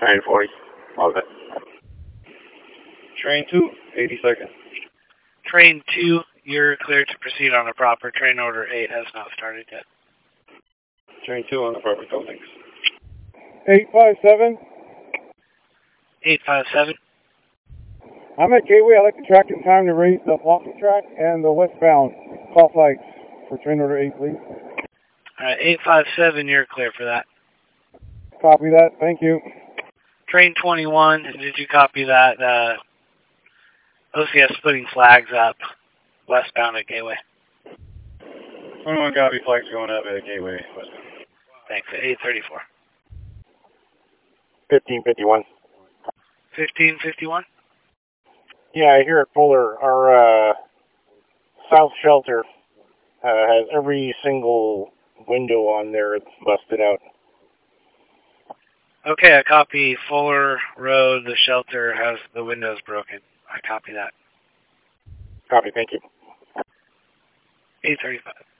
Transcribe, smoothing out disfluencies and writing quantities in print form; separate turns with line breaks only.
Train 40. All of it.
Train 2, 80 seconds.
Train 2, you're cleared to proceed on a proper. Train order 8 has not started yet.
Train 2 on the proper buildings.
857.
857.
I'm at Gateway. I'd like to track in time to raise the walking track and the westbound call flights for train order 8, please.
Alright, 857, you're clear for that.
Copy that. Thank you.
Train 21, did you copy that? OCS splitting flags up westbound at Gateway.
21 copy, flags going up at Gateway.
Thanks, at 834.
1551.
1551?
Yeah, here at Fuller, our south shelter has every single window on there. It's busted out.
Okay, I copy Fuller Road. The shelter has the windows broken. I copy that.
Copy, thank you.
835.